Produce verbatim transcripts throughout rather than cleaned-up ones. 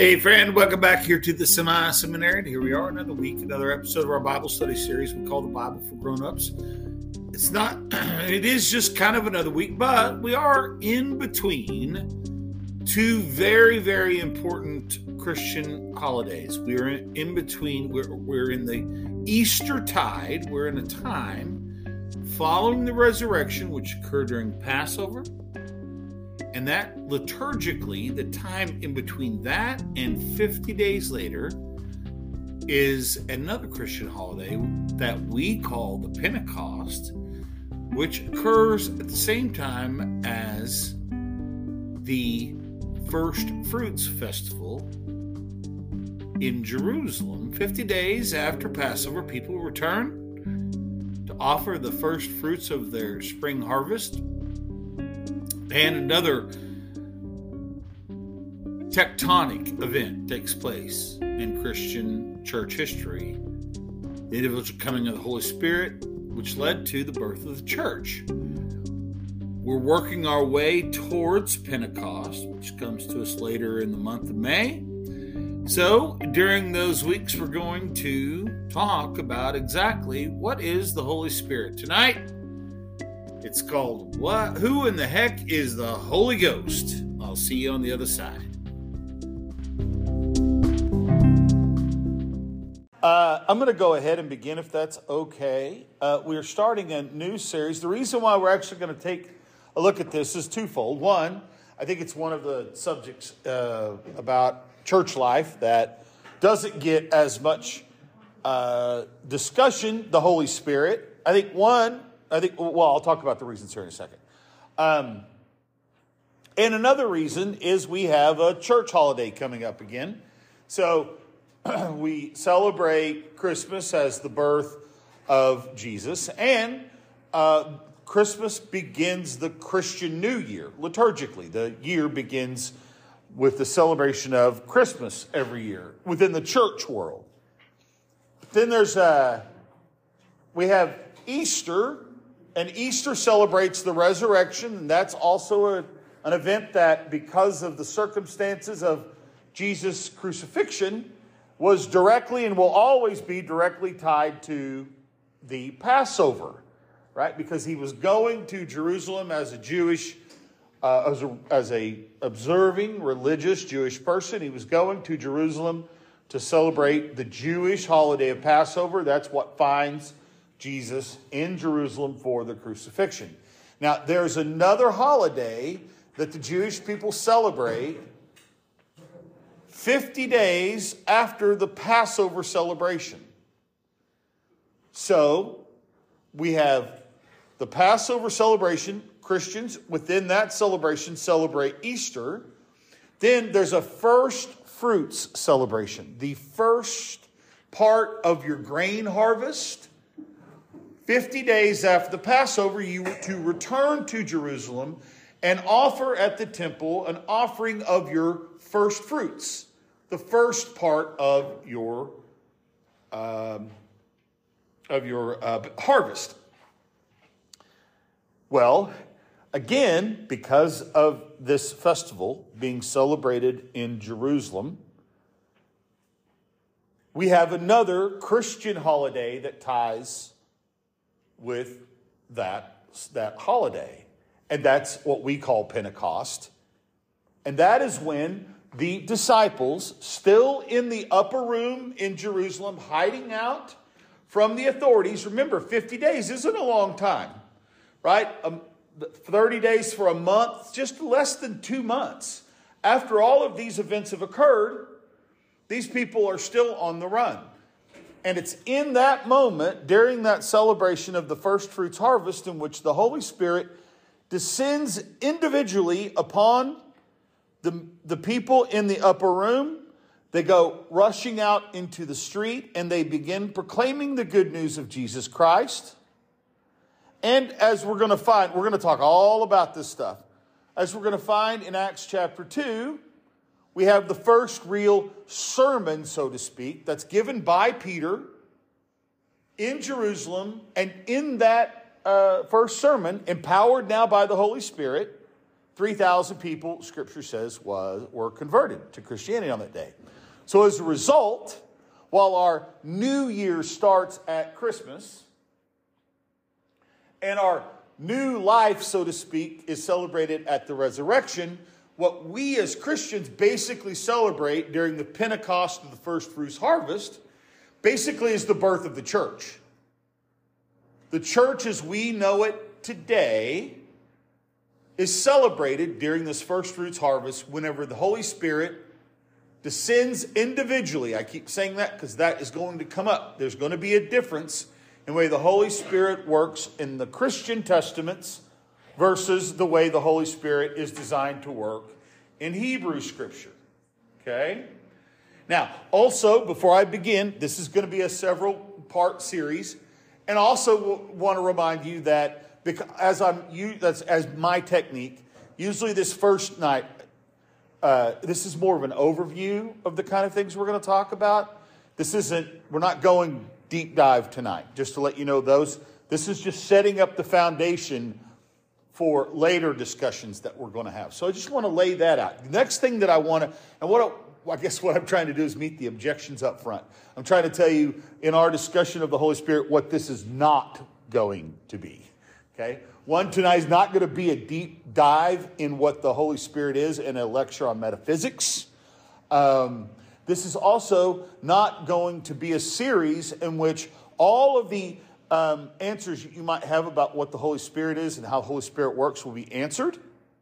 Hey friend, welcome back here to the Semi-Seminary. Here we are, another week, another episode of our Bible study series we call the Bible for Grown-Ups. It's not, it is just kind of another week, but we are in between two very, very important Christian holidays. We're in, in between, we're, we're in the Easter tide. We're in a time following the resurrection, which occurred during Passover. And that liturgically, the time in between that and fifty days later is another Christian holiday that we call the Pentecost, which occurs at the same time as the First Fruits Festival in Jerusalem. fifty days after Passover, people return to offer the first fruits of their spring harvest. And another tectonic event takes place in Christian church history. The individual coming of the Holy Spirit, which led to the birth of the church. We're working our way towards Pentecost, which comes to us later in the month of May. So during those weeks, we're going to talk about exactly what is the Holy Spirit. Tonight, it's called What? Who in the Heck is the Holy Ghost? I'll see you on the other side. Uh, I'm going to go ahead and begin if that's okay. Uh, we're starting a new series. The reason why we're actually going to take a look at this is twofold. One, I think it's one of the subjects uh, about church life that doesn't get as much uh, discussion, the Holy Spirit. I think one... I think, well, I'll talk about the reasons here in a second. Um, and another reason is we have a church holiday coming up again. So we celebrate Christmas as the birth of Jesus. And uh, Christmas begins the Christian New Year, liturgically. The year begins with the celebration of Christmas every year within the church world. But then there's, uh, we have Easter. And Easter celebrates the resurrection, and that's also a, an event that, because of the circumstances of Jesus' crucifixion, was directly and will always be directly tied to the Passover, right? Because he was going to Jerusalem as a Jewish, uh, as a, as a observing religious Jewish person. He was going to Jerusalem to celebrate the Jewish holiday of Passover. That's what finds Jesus in Jerusalem for the crucifixion. Now, there's another holiday that the Jewish people celebrate fifty days after the Passover celebration. So, we have the Passover celebration. Christians within that celebration celebrate Easter. Then there's a first fruits celebration. The first part of your grain harvest. fifty days after the Passover, you were to return to Jerusalem and offer at the temple an offering of your first fruits, the first part of your um, of your uh, harvest. Well, again, because of this festival being celebrated in Jerusalem, we have another Christian holiday that ties with that, that holiday. And that's what we call Pentecost. And that is when the disciples, still in the upper room in Jerusalem, hiding out from the authorities. Remember, fifty days isn't a long time, right? Um, thirty days for a month, just less than two months. After all of these events have occurred, these people are still on the run. And it's in that moment, during that celebration of the first fruits harvest, in which the Holy Spirit descends individually upon the, the people in the upper room. They go rushing out into the street and they begin proclaiming the good news of Jesus Christ. And as we're going to find, we're going to talk all about this stuff. As we're going to find in Acts chapter two, we have the first real sermon, so to speak, that's given by Peter in Jerusalem. And in that uh, first sermon, empowered now by the Holy Spirit, three thousand people, Scripture says, was, were converted to Christianity on that day. So as a result, while our new year starts at Christmas, and our new life, so to speak, is celebrated at the resurrection, what we as Christians basically celebrate during the Pentecost of the first fruits harvest basically is the birth of the church. The church as we know it today is celebrated during this first fruits harvest whenever the Holy Spirit descends individually. I keep saying that because that is going to come up. There's going to be a difference in the way the Holy Spirit works in the Christian testaments versus the way the Holy Spirit is designed to work in Hebrew Scripture. Okay? Now, also, before I begin, this is going to be a several-part series. And I also want to remind you that because as I'm that's as my technique, usually this first night, uh, this is more of an overview of the kind of things we're going to talk about. This isn't, we're not going deep dive tonight, just to let you know those. This is just setting up the foundation for later discussions that we're going to have. So I just want to lay that out. The next thing that I want to, and what I guess what I'm trying to do is meet the objections up front. I'm trying to tell you in our discussion of the Holy Spirit what this is not going to be. Okay? One, tonight is not going to be a deep dive in what the Holy Spirit is in a lecture on metaphysics. Um, this is also not going to be a series in which all of the um, answers you might have about what the Holy Spirit is and how the Holy Spirit works will be answered.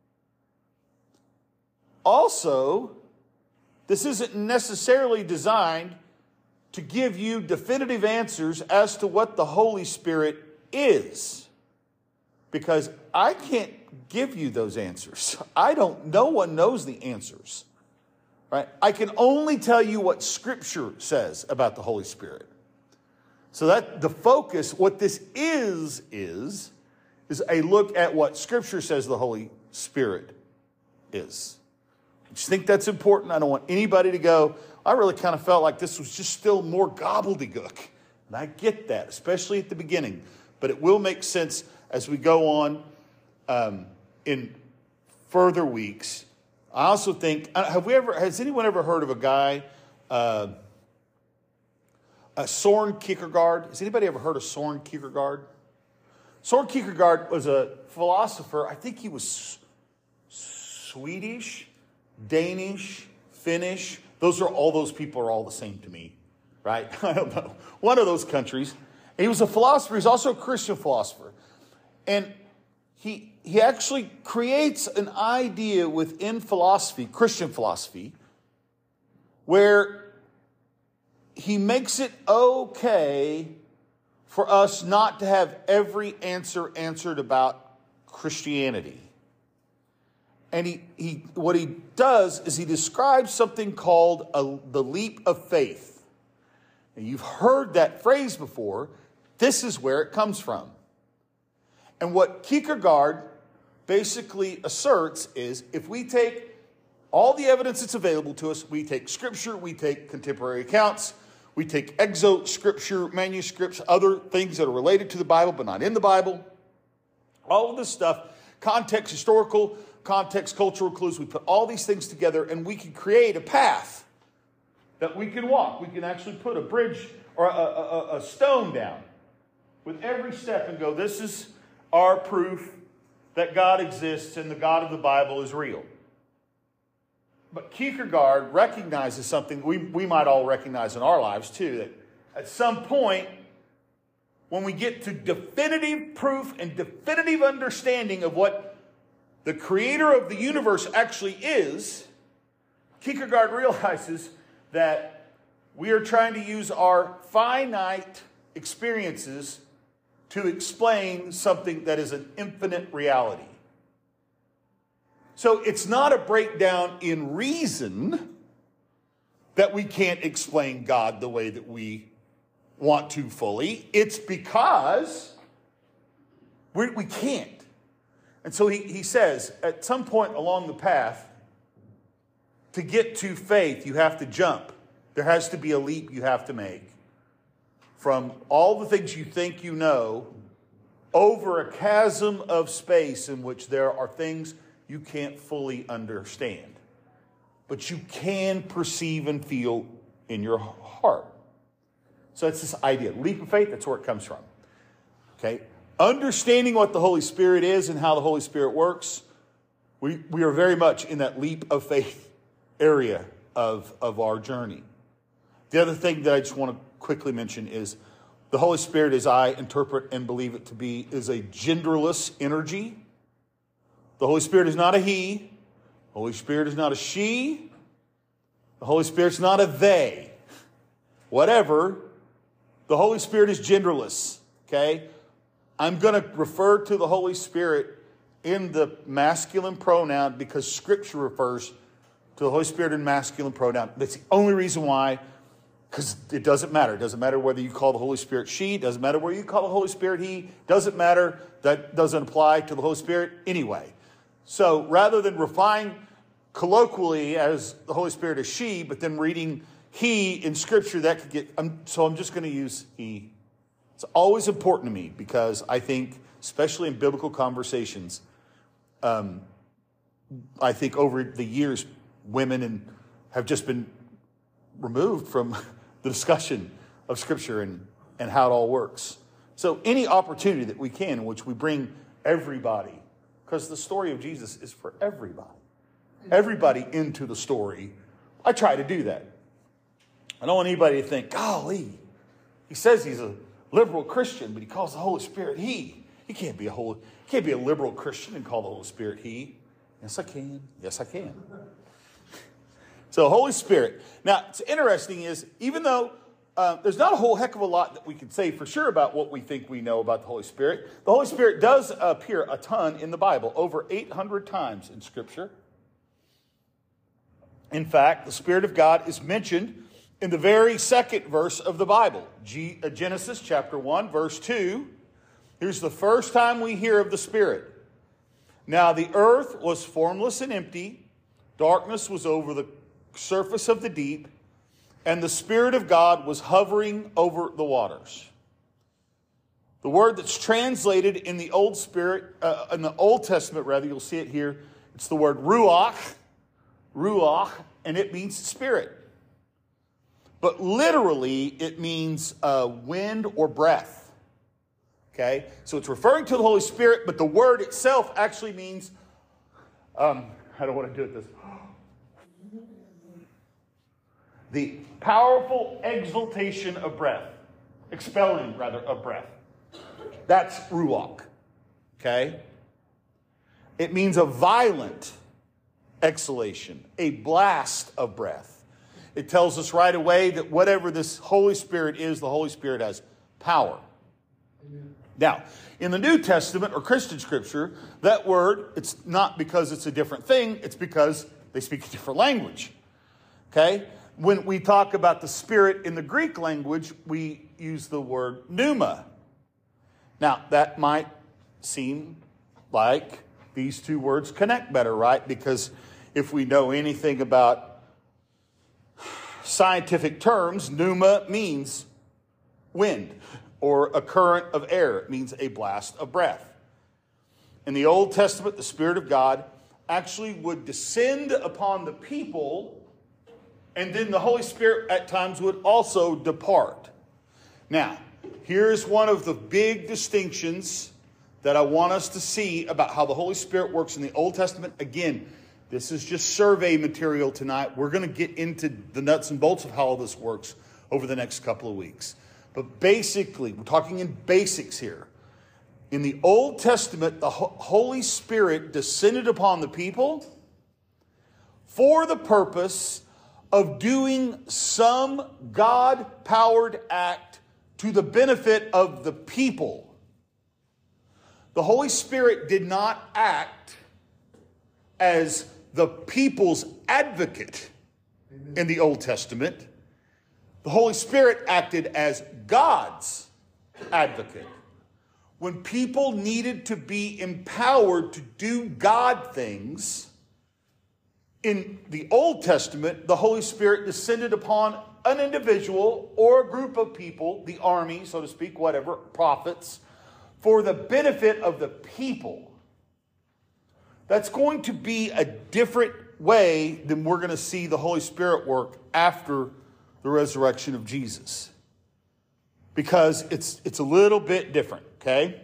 Also, this isn't necessarily designed to give you definitive answers as to what the Holy Spirit is. Because I can't give you those answers. I don't, no one knows the answers. Right? I can only tell you what Scripture says about the Holy Spirit. So that the focus, what this is, is, is a look at what Scripture says the Holy Spirit is. I just think that's important. I don't want anybody to go, I really kind of felt like this was just still more gobbledygook. And I get that, especially at the beginning. But it will make sense as we go on um, in further weeks. I also think, have we ever, has anyone ever heard of a guy, uh, uh, Soren Kierkegaard? Has anybody ever heard of Soren Kierkegaard? Soren Kierkegaard was a philosopher. I think he was Swedish, Danish, Finnish. Those are all those people are all the same to me, right? I don't know. One of those countries. And he was a philosopher. He's also a Christian philosopher. And he, he actually creates an idea within philosophy, Christian philosophy, where he makes it okay for us not to have every answer answered about Christianity. And he, he, what he does is he describes something called a, the leap of faith. And you've heard that phrase before. This is where it comes from. And what Kierkegaard basically asserts is if we take all the evidence that's available to us, we take Scripture, we take contemporary accounts, we take exo-Scripture manuscripts, other things that are related to the Bible but not in the Bible, all of this stuff, context, historical, context, cultural clues, we put all these things together and we can create a path that we can walk. We can actually put a bridge or a, a, a stone down with every step and go, this is our proof that God exists and the God of the Bible is real. But Kierkegaard recognizes something we, we might all recognize in our lives too, that at some point, when we get to definitive proof and definitive understanding of what the creator of the universe actually is, Kierkegaard realizes that we are trying to use our finite experiences to explain something that is an infinite reality. So it's not a breakdown in reason that we can't explain God the way that we want to fully. It's because we, we can't. And so he, he says, at some point along the path, to get to faith, you have to jump. There has to be a leap you have to make from all the things you think you know over a chasm of space in which there are things you can't fully understand. But you can perceive and feel in your heart. So that's this idea. Leap of faith, that's where it comes from. Okay? Understanding what the Holy Spirit is and how the Holy Spirit works, we, we are very much in that leap of faith area of, of our journey. The other thing that I just want to quickly mention is the Holy Spirit, as I interpret and believe it to be, is a genderless energy. The Holy Spirit is not a he. The Holy Spirit is not a she. The Holy Spirit's not a they. Whatever. The Holy Spirit is genderless. Okay? I'm going to refer to the Holy Spirit in the masculine pronoun because Scripture refers to the Holy Spirit in masculine pronoun. That's the only reason why, because it doesn't matter. It doesn't matter whether you call the Holy Spirit she. It doesn't matter whether you call the Holy Spirit he. It doesn't matter. That doesn't apply to the Holy Spirit anyway. So rather than refine colloquially as the Holy Spirit is she, but then reading he in Scripture, that could get, I'm, so I'm just going to use he. It's always important to me because I think, especially in biblical conversations, um, I think over the years, women and have just been removed from the discussion of Scripture and, and how it all works. So any opportunity that we can in which we bring everybody, because the story of Jesus is for everybody, everybody into the story, I try to do that. I don't want anybody to think, golly, he says he's a liberal Christian, but he calls the Holy Spirit he. He can't be a holy, he can't be a liberal Christian and call the Holy Spirit he. Yes, I can. Yes, I can. So Holy Spirit. Now, what's interesting is, even though uh, there's not a whole heck of a lot that we can say for sure about what we think we know about the Holy Spirit, the Holy Spirit does appear a ton in the Bible, over eight hundred times in Scripture. In fact, the Spirit of God is mentioned in the very second verse of the Bible, G- uh, Genesis chapter one, verse two. Here's the first time we hear of the Spirit. Now the earth was formless and empty. Darkness was over the surface of the deep, and the Spirit of God was hovering over the waters. The word that's translated in the Old Spirit, uh, in the Old Testament rather, you'll see it here. It's the word ruach, ruach, and it means spirit. But literally, it means uh, wind or breath. Okay, so it's referring to the Holy Spirit, but the word itself actually means. Um, I don't want to do it this. The powerful exaltation of breath. Expelling, rather, of breath. That's ruach. Okay? It means a violent exhalation, a blast of breath. It tells us right away that whatever this Holy Spirit is, the Holy Spirit has power. Amen. Now, in the New Testament or Christian Scripture, that word, it's not because it's a different thing, it's because they speak a different language. Okay? When we talk about the Spirit in the Greek language, we use the word pneuma. Now, that might seem like these two words connect better, right? Because if we know anything about scientific terms, pneuma means wind or a current of air. It means a blast of breath. In the Old Testament, the Spirit of God actually would descend upon the people, and then the Holy Spirit at times would also depart. Now, here's one of the big distinctions that I want us to see about how the Holy Spirit works in the Old Testament. Again, this is just survey material tonight. We're going to get into the nuts and bolts of how all this works over the next couple of weeks. But basically, we're talking in basics here. In the Old Testament, the Holy Spirit descended upon the people for the purpose of doing some God-powered act to the benefit of the people. The Holy Spirit did not act as the people's advocate in the Old Testament. The Holy Spirit acted as God's advocate. When people needed to be empowered to do God things, in the Old Testament, the Holy Spirit descended upon an individual or a group of people, the army, so to speak, whatever, prophets, for the benefit of the people. that's going to be a different way than we're going to see the Holy Spirit work after the resurrection of Jesus. Because it's, it's a little bit different, okay?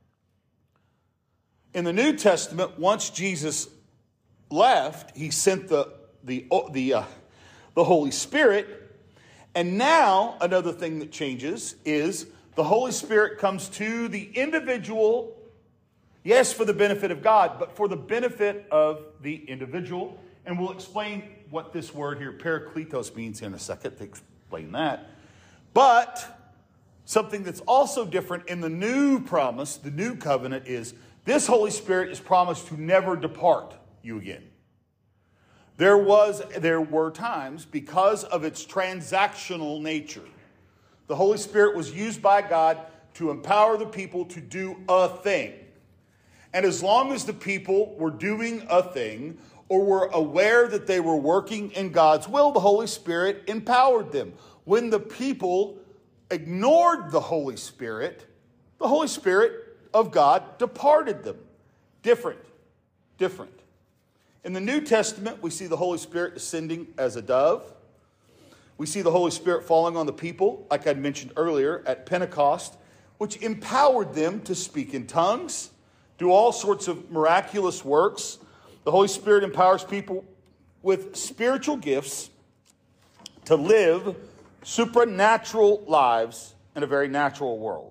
In the New Testament, once Jesus left, he sent the, the, the, uh, the Holy Spirit. And now another thing that changes is the Holy Spirit comes to the individual, yes, for the benefit of God, but for the benefit of the individual. And we'll explain what this word here, parakletos, means in a second to explain that. But something that's also different in the new promise, the new covenant, is this Holy Spirit is promised to never depart you again. There was, there were times, because of its transactional nature, the Holy Spirit was used by God to empower the people to do a thing. And as long as the people were doing a thing, or were aware that they were working in God's will, the Holy Spirit empowered them. When the people ignored the Holy Spirit, the Holy Spirit of God departed them. Different. Different. In the New Testament, we see the Holy Spirit descending as a dove. We see the Holy Spirit falling on the people, like I mentioned earlier, at Pentecost, which empowered them to speak in tongues, do all sorts of miraculous works. The Holy Spirit empowers people with spiritual gifts to live supernatural lives in a very natural world.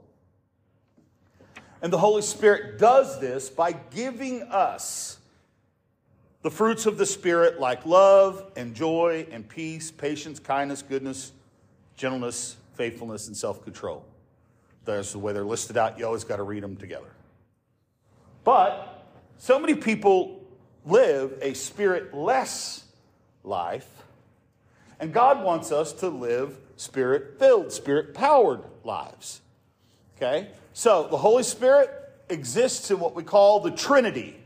And the Holy Spirit does this by giving us the fruits of the Spirit, like love and joy and peace, patience, kindness, goodness, gentleness, faithfulness, and self-control. That's the way they're listed out. You always got to read them together. But so many people live a spirit-less life, and God wants us to live spirit-filled, spirit-powered lives. Okay? So the Holy Spirit exists in what we call the Trinity.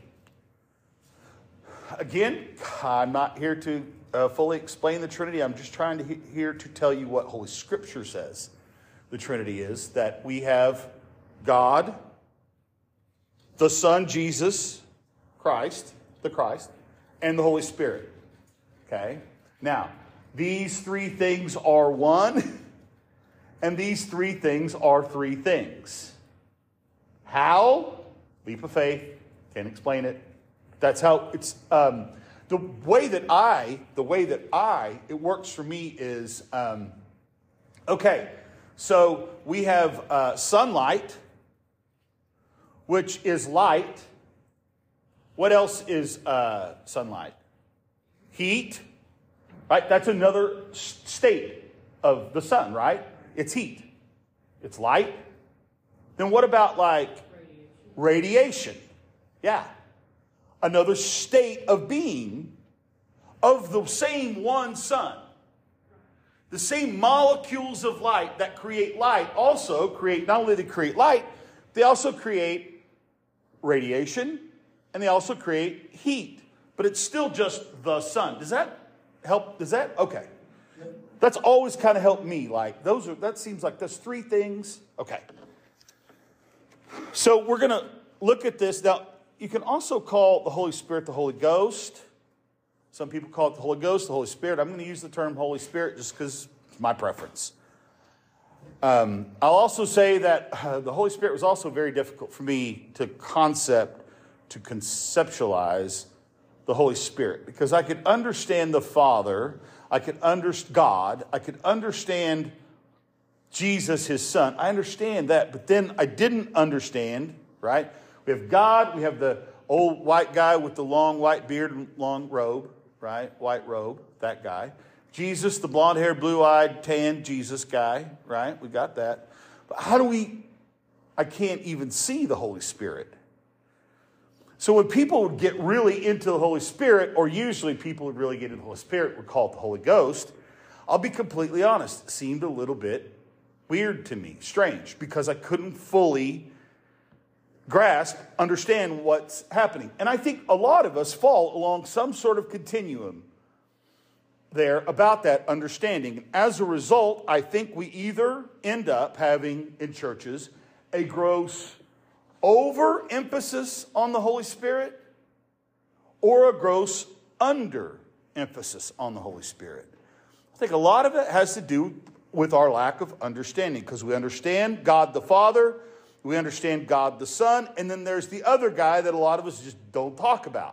Again, I'm not here to uh, fully explain the Trinity. I'm just trying to he- here to tell you what Holy Scripture says the Trinity is. That we have God, the Son, Jesus, Christ, the Christ, and the Holy Spirit. Okay? Now, these three things are one, and these three things are three things. How? Leap of faith. Can't explain it. That's how it's, um, the way that I, the way that I, it works for me is, um, okay, so we have uh, sunlight, which is light. What else is uh, sunlight? Heat, right? That's another state of the sun, right? It's heat. It's light. Then what about like radiation? Radiation. Yeah. Another state of being of the same one sun. The same molecules of light that create light also create, not only they create light, they also create radiation, and they also create heat. But it's still just the sun. Does that help? Does that? Okay. That's always kind of helped me. Like, those are, that seems like there's three things. Okay. So we're going to look at this. Now, you can also call the Holy Spirit the Holy Ghost. Some people call it the Holy Ghost, the Holy Spirit. I'm going to use the term Holy Spirit just because it's my preference. Um, I'll also say that uh, the Holy Spirit was also very difficult for me to concept, to conceptualize the Holy Spirit. Because I could understand the Father, I could understand God, I could understand Jesus, his Son. I understand that, but then I didn't understand, right? We have God, we have the old white guy with the long white beard and long robe, right? White robe, that guy. Jesus, the blonde-haired, blue-eyed, tan Jesus guy, right? We got that. But how do we, I can't even see the Holy Spirit. So when people would get really into the Holy Spirit, or usually people would really get into the Holy Spirit, would call it the Holy Ghost, I'll be completely honest, it seemed a little bit weird to me, strange, because I couldn't fully grasp, understand what's happening. And I think a lot of us fall along some sort of continuum there about that understanding. And as a result, I think we either end up having in churches a gross overemphasis on the Holy Spirit, or a gross under-emphasis on the Holy Spirit? I think a lot of it has to do with our lack of understanding, because we understand God the Father, we understand God the Son, and then there's the other guy that a lot of us just don't talk about.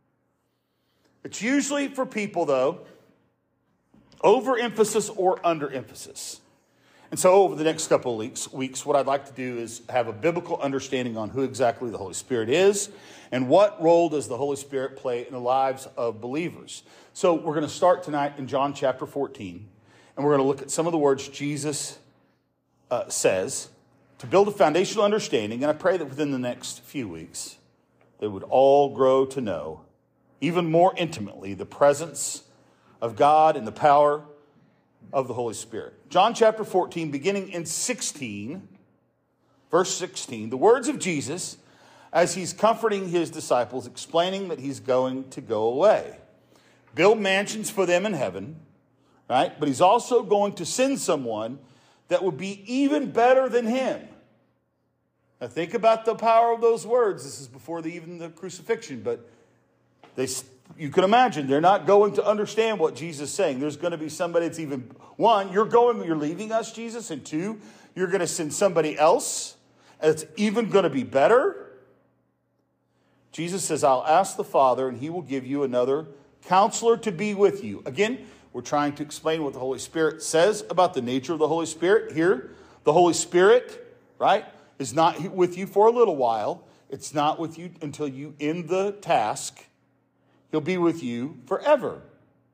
It's usually for people, though, overemphasis or underemphasis. And so over the next couple of weeks, weeks, what I'd like to do is have a biblical understanding on who exactly the Holy Spirit is and what role does the Holy Spirit play in the lives of believers. So we're going to start tonight in John chapter fourteen, and we're going to look at some of the words Jesus uh, says to build a foundational understanding. And I pray that within the next few weeks, they would all grow to know even more intimately the presence of God and the power of the Holy Spirit. John chapter fourteen, beginning in sixteen, verse sixteen, the words of Jesus as he's comforting his disciples, explaining that he's going to go away, build mansions for them in heaven, right? But he's also going to send someone that would be even better than him. Now think about the power of those words. This is before the, even the crucifixion, but they, you can imagine they're not going to understand what Jesus is saying. There's going to be somebody that's even, one, you're going, you're leaving us, Jesus, and two, you're going to send somebody else that's even going to be better. Jesus says, I'll ask the Father, and he will give you another counselor to be with you. Again, we're trying to explain what the Holy Spirit says about the nature of the Holy Spirit here. The Holy Spirit, right, is not with you for a little while. It's not with you until you end the task. He'll be with you forever.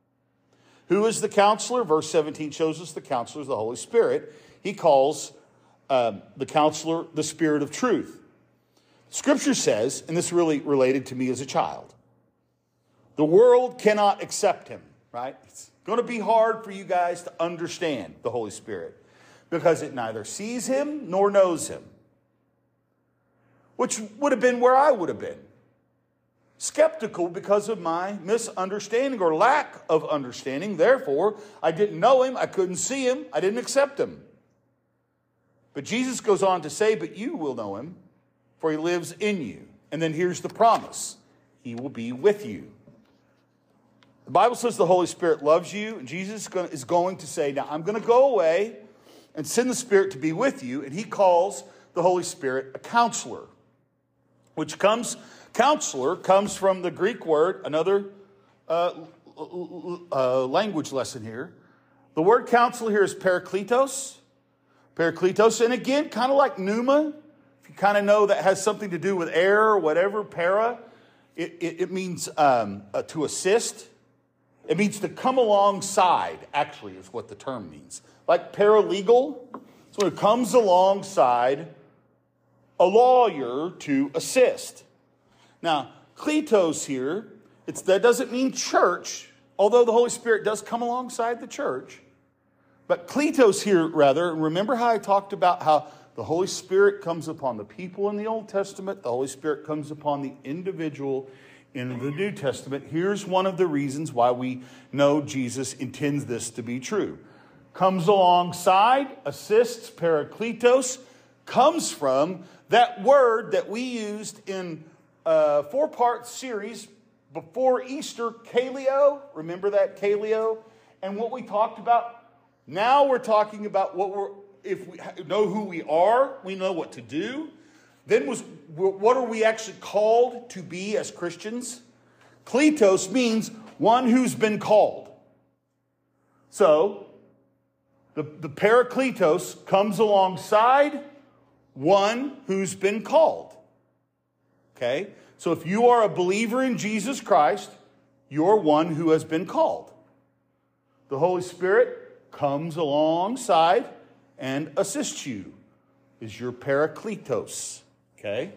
Who is the counselor? Verse seventeen shows us the counselor is the Holy Spirit. He calls um, the counselor the Spirit of truth. Scripture says, and this really related to me as a child, the world cannot accept him, right? It's going to be hard for you guys to understand the Holy Spirit because it neither sees him nor knows him, which would have been where I would have been. Skeptical because of my misunderstanding or lack of understanding. Therefore, I didn't know him, I couldn't see him, I didn't accept him. But Jesus goes on to say, but you will know him, for he lives in you. And then here's the promise. He will be with you. The Bible says the Holy Spirit loves you, and Jesus is going to say, now I'm going to go away and send the Spirit to be with you. And he calls the Holy Spirit a counselor, which comes, counselor comes from the Greek word, another uh, uh, language lesson here. The word counselor here is parakletos. Parakletos, and again, kind of like pneuma. If you kind of know that has something to do with air or whatever, para, it, it, it means um, uh, to assist. It means to come alongside, actually, is what the term means. Like paralegal, so it comes alongside a lawyer to assist. Now, kletos here, it's, that doesn't mean church, although the Holy Spirit does come alongside the church. But kletos here, rather, remember how I talked about how the Holy Spirit comes upon the people in the Old Testament, the Holy Spirit comes upon the individual in the New Testament. Here's one of the reasons why we know Jesus intends this to be true. Comes alongside, assists, parakletos, comes from that word that we used in a four-part series before Easter, kaleo. Remember that, kaleo? And what we talked about? Now we're talking about what we're, if we know who we are, we know what to do. Then was, what are we actually called to be as Christians? Kletos means one who's been called. So, the, the parakletos comes alongside one who's been called. Okay? So if you are a believer in Jesus Christ, you're one who has been called. The Holy Spirit comes alongside and assists you, is your parakletos. Okay?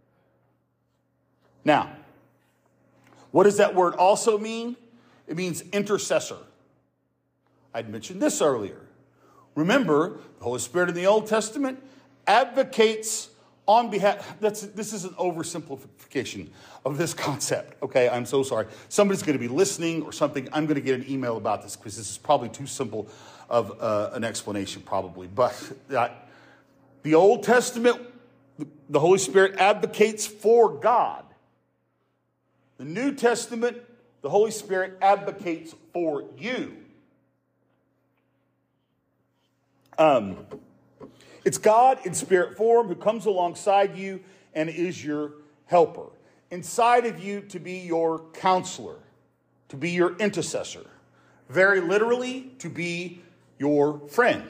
Now, what does that word also mean? It means intercessor. I'd mentioned this earlier. Remember, the Holy Spirit in the Old Testament advocates on behalf, that's, this is an oversimplification of this concept. Okay, I'm so sorry. Somebody's going to be listening or something. I'm going to get an email about this because this is probably too simple of uh, an explanation probably. But uh, the Old Testament, the Holy Spirit advocates for God. The New Testament, the Holy Spirit advocates for you. Um, it's God in spirit form who comes alongside you and is your helper. Inside of you to be your counselor, to be your intercessor. Very literally, to be your friend.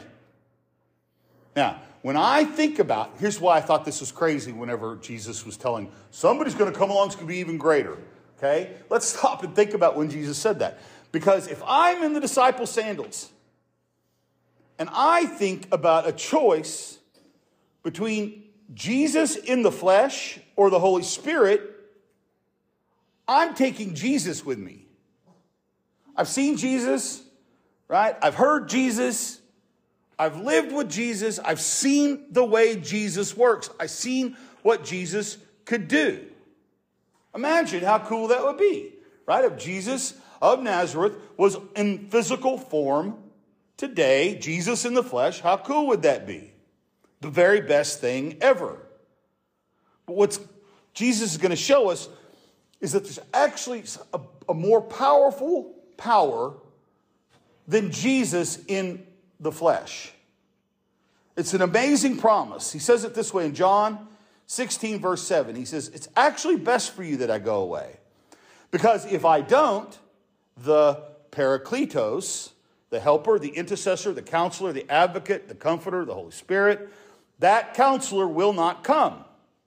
Now, when I think about, here's why I thought this was crazy whenever Jesus was telling, somebody's going to come along who's going to be even greater. Okay? Let's stop and think about when Jesus said that. Because if I'm in the disciples' sandals, and I think about a choice between Jesus in the flesh or the Holy Spirit, I'm taking Jesus with me. I've seen Jesus, right? I've heard Jesus. I've lived with Jesus. I've seen the way Jesus works. I've seen what Jesus could do. Imagine how cool that would be, right? If Jesus of Nazareth was in physical form today, Jesus in the flesh, how cool would that be? The very best thing ever. But what Jesus is going to show us is that there's actually a, a more powerful power than Jesus in the flesh. It's an amazing promise. He says it this way in John sixteen, verse seven. He says, it's actually best for you that I go away. Because if I don't, the Parakletos, the helper, the intercessor, the counselor, the advocate, the comforter, the Holy Spirit, that counselor will not come.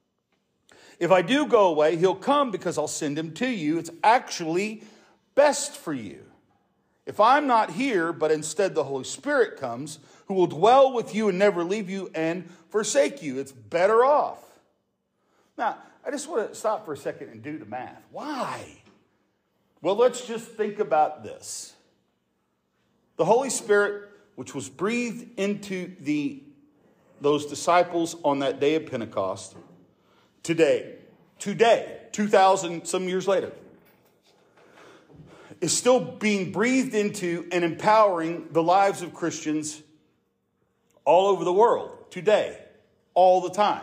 If I do go away, he'll come because I'll send him to you. It's actually best for you. If I'm not here, but instead the Holy Spirit comes, who will dwell with you and never leave you and forsake you, it's better off. Now, I just want to stop for a second and do the math. Why? Well, let's just think about this. The Holy Spirit, which was breathed into the those disciples on that day of Pentecost, today, today, two thousand some years later, is still being breathed into and empowering the lives of Christians all over the world, today, all the time.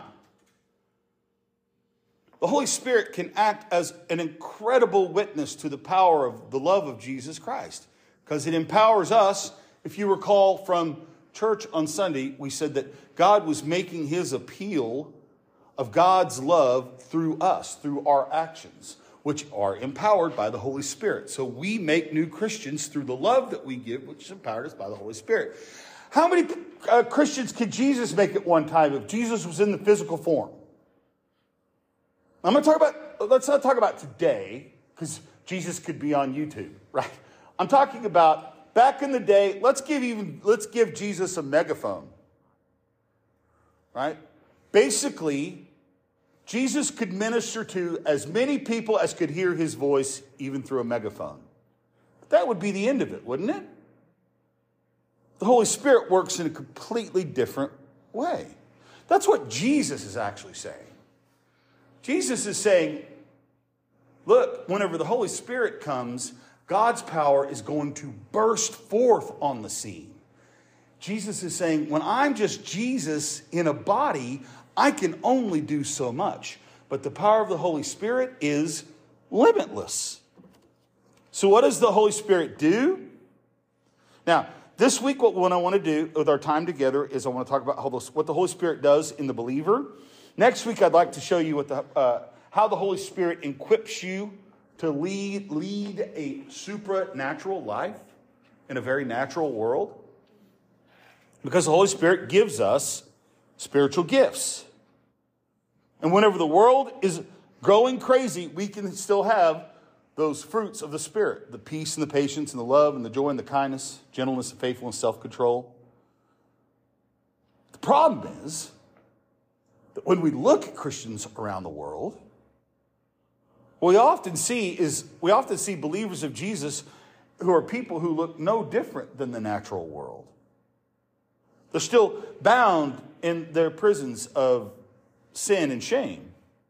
The Holy Spirit can act as an incredible witness to the power of the love of Jesus Christ, because it empowers us. If you recall from church on Sunday, we said that God was making his appeal of God's love through us, through our actions, which are empowered by the Holy Spirit. So we make new Christians through the love that we give, which is empowered us by the Holy Spirit. How many uh, Christians could Jesus make at one time if Jesus was in the physical form? I'm going to talk about, let's not talk about today, because Jesus could be on YouTube, right? I'm talking about back in the day. Let's give even, let's give Jesus a megaphone, right? Basically, Jesus could minister to as many people as could hear his voice, even through a megaphone. That would be the end of it, wouldn't it? The Holy Spirit works in a completely different way. That's what Jesus is actually saying. Jesus is saying, look, whenever the Holy Spirit comes, God's power is going to burst forth on the scene. Jesus is saying, when I'm just Jesus in a body, I can only do so much. But the power of the Holy Spirit is limitless. So what does the Holy Spirit do? Now, this week, what, what I want to do with our time together is I want to talk about how the, what the Holy Spirit does in the believer. Next week, I'd like to show you what the, uh, how the Holy Spirit equips you to lead, lead a supernatural life in a very natural world. Because the Holy Spirit gives us spiritual gifts. And whenever the world is going crazy, we can still have those fruits of the Spirit. The peace and the patience and the love and the joy and the kindness, gentleness and faithfulness, self-control. The problem is that when we look at Christians around the world, what we often see is we often see believers of Jesus who are people who look no different than the natural world. They're still bound in their prisons of sin and shame.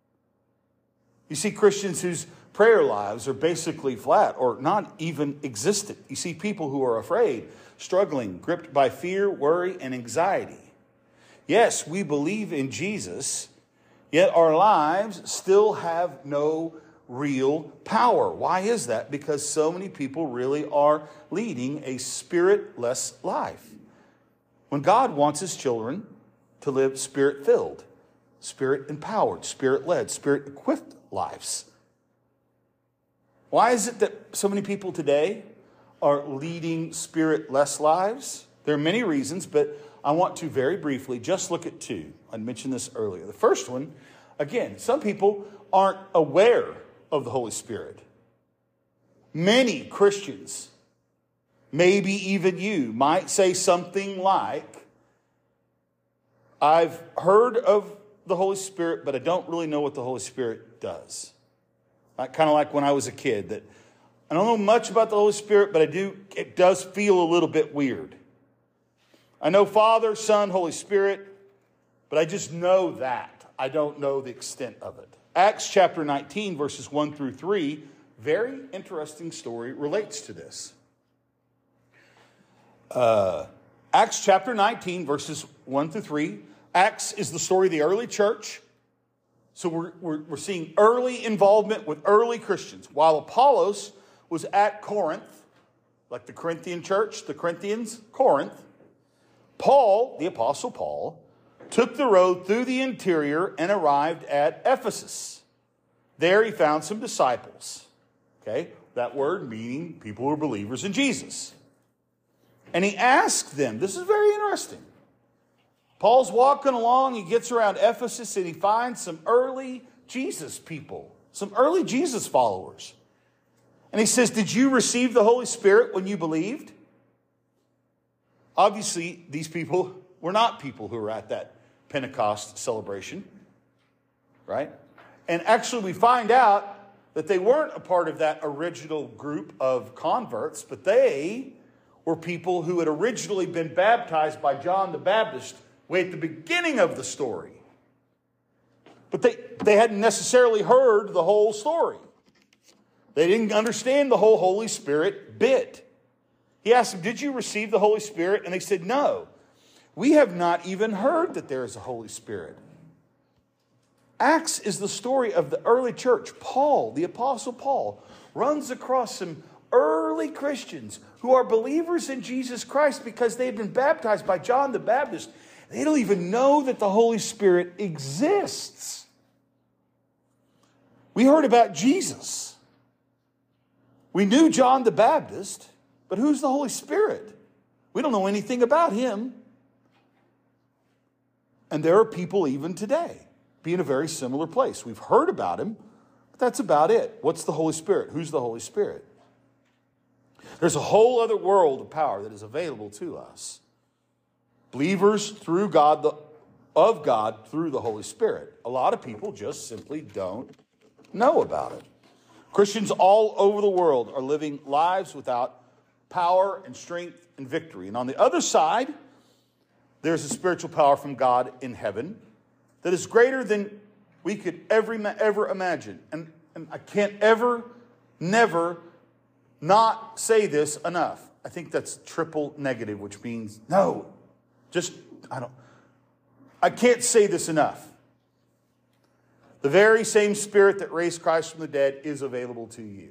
You see Christians whose prayer lives are basically flat or not even existent. You see people who are afraid, struggling, gripped by fear, worry, and anxiety. Yes, we believe in Jesus, yet our lives still have no real power. Why is that? Because so many people really are leading a spiritless life. When God wants his children to live spirit-filled, spirit-empowered, spirit-led, spirit-equipped lives. Why is it that so many people today are leading spiritless lives? There are many reasons, but I want to very briefly just look at two. I mentioned this earlier. The first one, again, some people aren't aware of the Holy Spirit. Many Christians, maybe even you, might say something like, I've heard of the Holy Spirit, but I don't really know what the Holy Spirit does. Like, kind of like when I was a kid, that I don't know much about the Holy Spirit, but I do, it does feel a little bit weird. I know Father, Son, Holy Spirit, but I just know that. I don't know the extent of it. Acts chapter nineteen, verses one through three, very interesting story relates to this. Uh, Acts chapter nineteen, verses one through three. Acts is the story of the early church. So we're, we're, we're seeing early involvement with early Christians. While Apollos was at Corinth, like the Corinthian church, the Corinthians, Corinth, Paul, the Apostle Paul, took the road through the interior and arrived at Ephesus. There he found some disciples. Okay, that word meaning people who are believers in Jesus. And he asked them, this is very interesting. Paul's walking along, he gets around Ephesus, and he finds some early Jesus people, some early Jesus followers. And he says, did you receive the Holy Spirit when you believed? Obviously, these people were not people who were at that Pentecost celebration, right? And actually, we find out that they weren't a part of that original group of converts, but they were people who had originally been baptized by John the Baptist way at the beginning of the story. But they, they hadn't necessarily heard the whole story. They didn't understand the whole Holy Spirit bit. He asked them, did you receive the Holy Spirit? And they said, no. We have not even heard that there is a Holy Spirit. Acts is the story of the early church. Paul, the Apostle Paul, runs across some early Christians who are believers in Jesus Christ because they've been baptized by John the Baptist. They don't even know that the Holy Spirit exists. We heard about Jesus. We knew John the Baptist, but who's the Holy Spirit? We don't know anything about him. And there are people even today be in a very similar place. We've heard about him, but that's about it. What's the Holy Spirit? Who's the Holy Spirit? There's a whole other world of power that is available to us. Believers through God, the, of God through the Holy Spirit. A lot of people just simply don't know about it. Christians all over the world are living lives without power and strength and victory. And on the other side, there's a spiritual power from God in heaven that is greater than we could ever, ever imagine. And, and I can't ever, never not say this enough. I think that's triple negative, which means no. Just, I don't, I can't say this enough. The very same Spirit that raised Christ from the dead is available to you.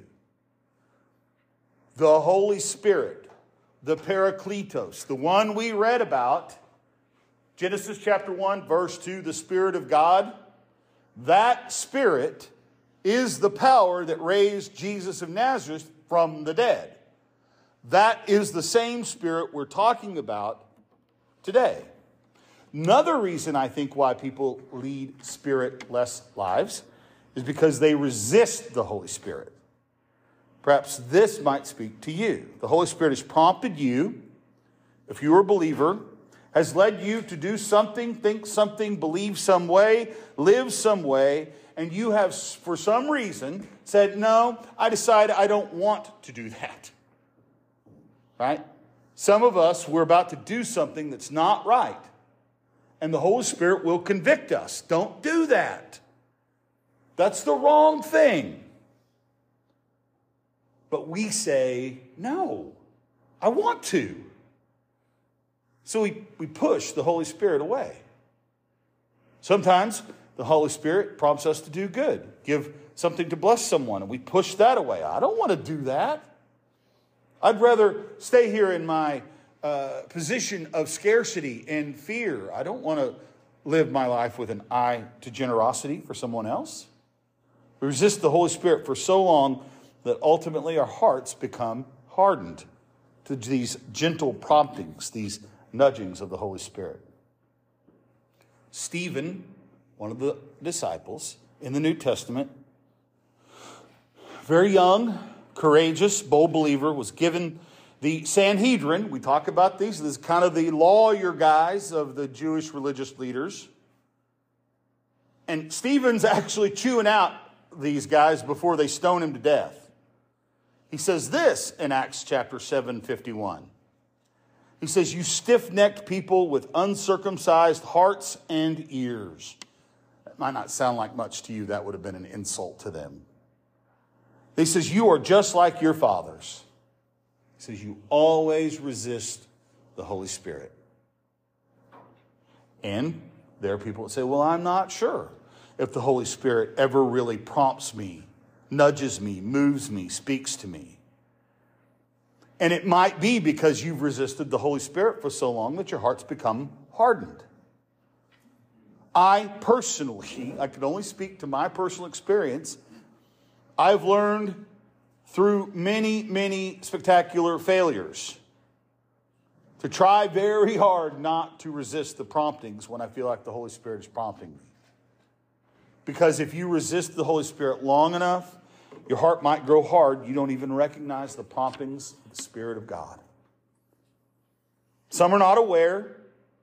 The Holy Spirit, the Parakletos, the one we read about, Genesis chapter one, verse two, the Spirit of God, that Spirit is the power that raised Jesus of Nazareth from the dead. That is the same Spirit we're talking about today. Another reason I think why people lead spiritless lives is because they resist the Holy Spirit. Perhaps this might speak to you. The Holy Spirit has prompted you, if you are a believer, has led you to do something, think something, believe some way, live some way, and you have, for some reason, said, no, I decide I don't want to do that. Right? Some of us, we're about to do something that's not right. And the Holy Spirit will convict us. Don't do that. That's the wrong thing. But we say, no, I want to. So we, we push the Holy Spirit away. Sometimes The Holy Spirit prompts us to do good, give something to bless someone, and we push that away. I don't want to do that. I'd rather stay here in my uh, position of scarcity and fear. I don't want to live my life with an eye to generosity for someone else. We resist the Holy Spirit for so long that ultimately our hearts become hardened to these gentle promptings, these nudgings of the Holy Spirit. Stephen, one of the disciples in the New Testament, very young, courageous, bold believer, was given the Sanhedrin. We talk about these. This is kind of the lawyer guys of the Jewish religious leaders. And Stephen's actually chewing out these guys before they stone him to death. He says this in Acts chapter seven fifty-one. He says, "You stiff-necked people with uncircumcised hearts and ears." That might not sound like much to you. That would have been an insult to them. He says, "You are just like your fathers." He says, "You always resist the Holy Spirit." And there are people that say, "Well, I'm not sure if the Holy Spirit ever really prompts me, nudges me, moves me, speaks to me." And it might be because you've resisted the Holy Spirit for so long that your heart's become hardened. I personally, I can only speak to my personal experience, I've learned through many, many spectacular failures to try very hard not to resist the promptings when I feel like the Holy Spirit is prompting me. Because if you resist the Holy Spirit long enough, your heart might grow hard. You don't even recognize the promptings of the Spirit of God. Some are not aware.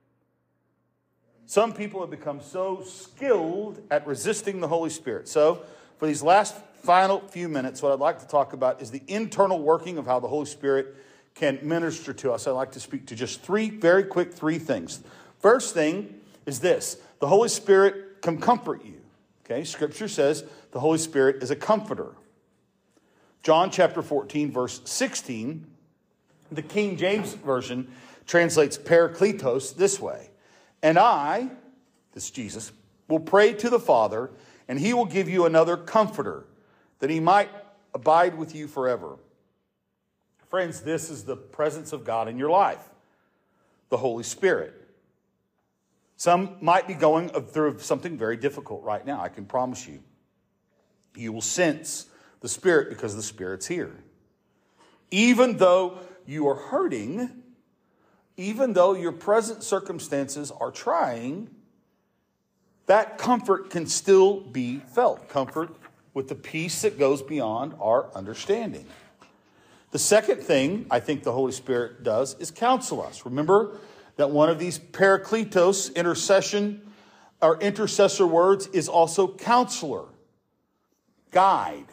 Some people have become so skilled at resisting the Holy Spirit. So, for these last final few minutes, what I'd like to talk about is the internal working of how the Holy Spirit can minister to us. I'd like to speak to just three, very quick three things. First thing is this: the Holy Spirit can comfort you. Okay, Scripture says the Holy Spirit is a comforter. John chapter fourteen, verse sixteen, the King James Version translates Parakletos this way: "And I," this is Jesus, "will pray to the Father, and he will give you another comforter, that he might abide with you forever." Friends, this is the presence of God in your life, the Holy Spirit. Some might be going through something very difficult right now. I can promise you. You will sense the Spirit because the Spirit's here. Even though you are hurting, even though your present circumstances are trying, that comfort can still be felt. Comfort with the peace that goes beyond our understanding. The second thing I think the Holy Spirit does is counsel us. Remember that one of these Parakletos, intercession, or intercessor words, is also counselor, guide.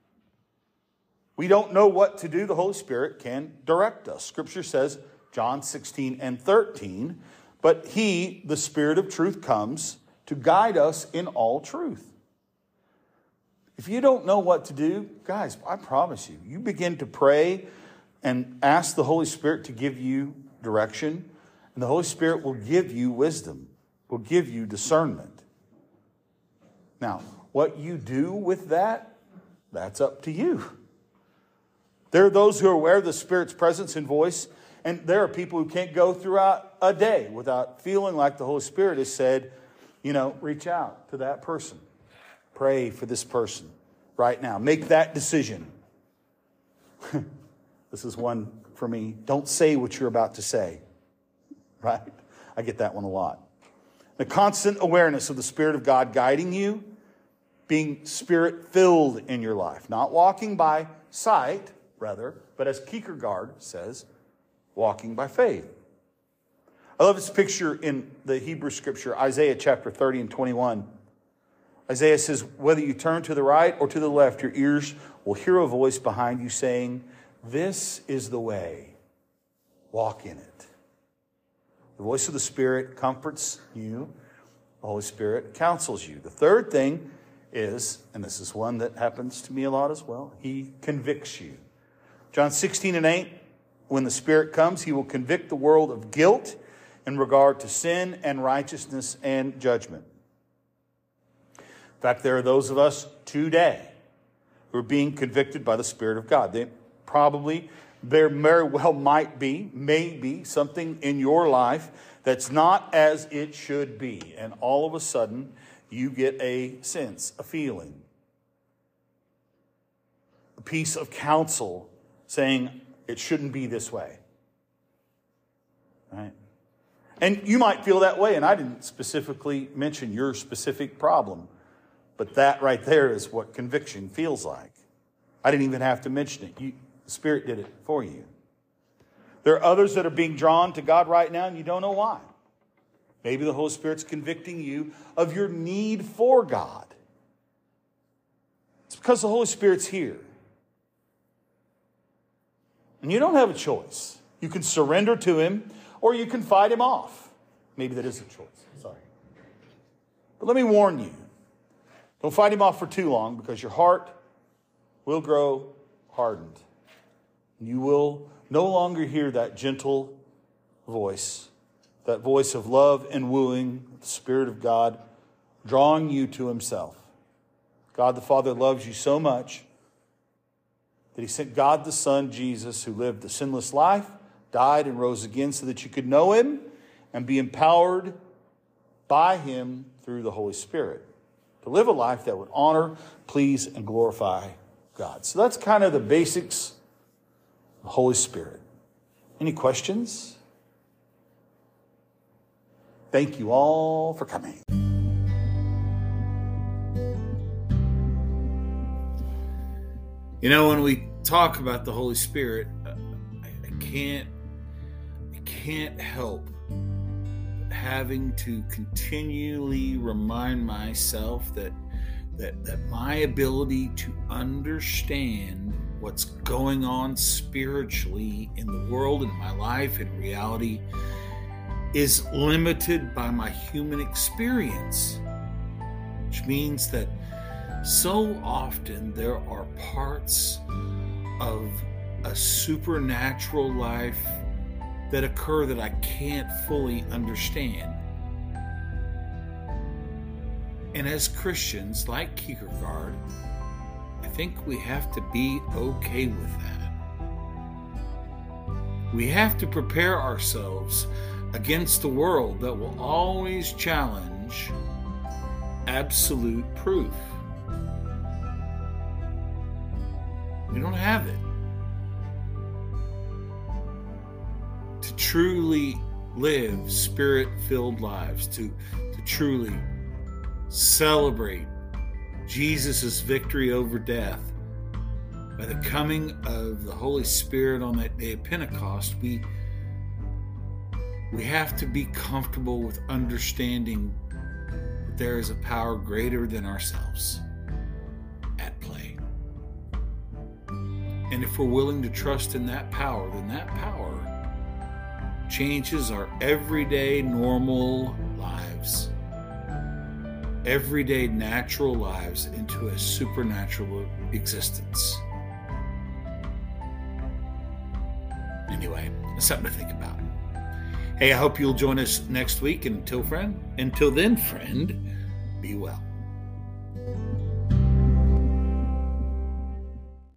We don't know what to do. The Holy Spirit can direct us. Scripture says, John sixteen and thirteen, "But he, the Spirit of truth, comes to guide us in all truth." If you don't know what to do, guys, I promise you, you begin to pray and ask the Holy Spirit to give you direction, and the Holy Spirit will give you wisdom, will give you discernment. Now, what you do with that, that's up to you. There are those who are aware of the Spirit's presence and voice, and there are people who can't go throughout a day without feeling like the Holy Spirit has said, you know, reach out to that person. Pray for this person right now. Make that decision. This is one for me. Don't say what you're about to say. Right? I get that one a lot. The constant awareness of the Spirit of God guiding you, being Spirit-filled in your life. Not walking by sight, rather, but as Kierkegaard says, walking by faith. I love this picture in the Hebrew Scripture, Isaiah chapter thirty and twenty-one. Isaiah says, "Whether you turn to the right or to the left, your ears will hear a voice behind you saying, 'This is the way, walk in it.'" The voice of the Spirit comforts you. The Holy Spirit counsels you. The third thing is, and this is one that happens to me a lot as well, he convicts you. John sixteen and eight, when the Spirit comes, he will convict the world of guilt in regard to sin and righteousness and judgment. In fact, there are those of us today who are being convicted by the Spirit of God. They probably, there very well might be, maybe something in your life that's not as it should be. And all of a sudden, you get a sense, a feeling, a piece of counsel saying it shouldn't be this way. Right? And you might feel that way, and I didn't specifically mention your specific problem, but that right there is what conviction feels like. I didn't even have to mention it. You, the Spirit did it for you. There are others that are being drawn to God right now, and you don't know why. Maybe the Holy Spirit's convicting you of your need for God. It's because the Holy Spirit's here. And you don't have a choice. You can surrender to Him, or you can fight Him off. Maybe that is a choice. Sorry. But let me warn you. Don't fight Him off for too long, because your heart will grow hardened. You will no longer hear that gentle voice, that voice of love and wooing, the Spirit of God drawing you to Himself. God the Father loves you so much that He sent God the Son, Jesus, who lived a sinless life, died and rose again so that you could know Him and be empowered by Him through the Holy Spirit to live a life that would honor, please, and glorify God. So that's kind of the basics of the Holy Spirit. Any questions? Thank you all for coming. You know, when we talk about the Holy Spirit, I, I can't, I can't help having to continually remind myself that that that my ability to understand what's going on spiritually in the world, in my life, in reality, is limited by my human experience, which means that so often there are parts of a supernatural life that occur that I can't fully understand. And as Christians, like Kierkegaard, I think we have to be okay with that. We have to prepare ourselves against the world that will always challenge absolute proof. We don't have it. To truly live Spirit-filled lives, to, to truly celebrate Jesus' victory over death by the coming of the Holy Spirit on that day of Pentecost, we, we have to be comfortable with understanding that there is a power greater than ourselves at play. And if we're willing to trust in that power, then that power changes our everyday normal lives, everyday natural lives into a supernatural existence. Anyway, it's something to think about. Hey, I hope you'll join us next week. And until friend, until then, friend, be well.